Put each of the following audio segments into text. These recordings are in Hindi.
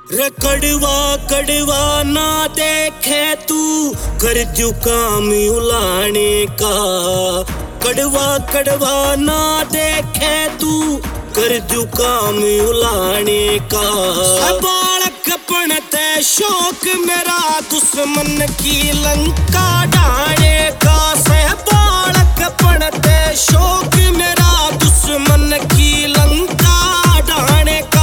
रे कड़वा कड़वा ना देखे तू कर जो काम उलाने का। कड़वा कड़वा ना देखे तू कर जो काम उलाने का। बालकपन ते शौक मेरा दुश्मन की लंका ढाने का। से बालकपन ते शौक मेरा दुश्मन की लंका ढाने का।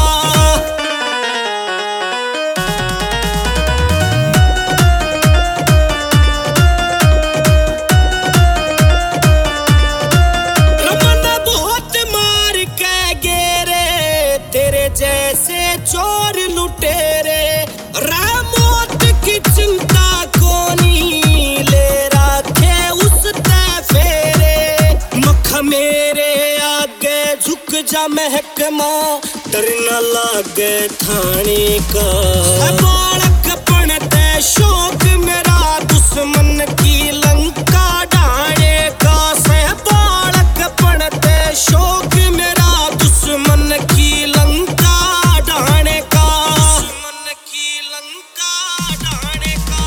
जैसे चोर लुटेरे मौत की चिंता कोनी ले रखे उस ते फेरे। मख मेरे आगे झुक जा महकमा डर न लागे थाने का। बालकपन ते शौक मेरा दुश्मन की लंका ढाने का। से बालकपन ते शौक मेरा दुश्मन की लंका ढाने का। दुश्मन की लंका ढाने का।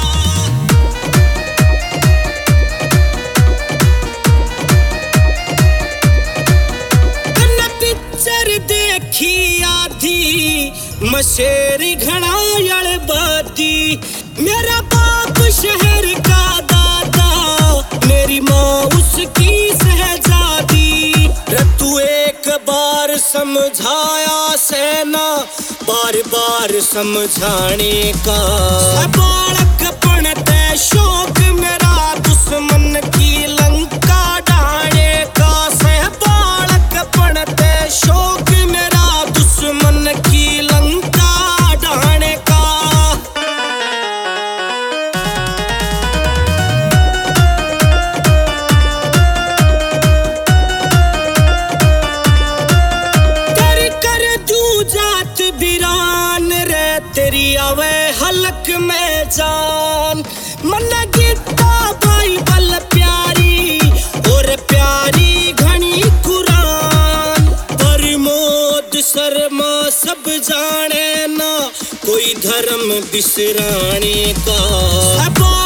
तन्ने पिक्चर देखी आधी मशेरी घना यलबादी। मेरा बाप शहर का दादा मेरी माँ उसकी शहजादी। तू एक बार समझाया सेना बार बार समझाने का। बालकपन ते शौक मेरा दुश्मन की लंका ढाने का। से बालकपन ते शौक मेरा दुश्मन की लंका ढाने का। जात बिरान रे तेरी आवे हलक में जान। मन गीता बाइबल प्यारी और प्यारी घनी कुरान। प्रमोद शर्मा सब जाने ना कोई धर्म बिसराने का।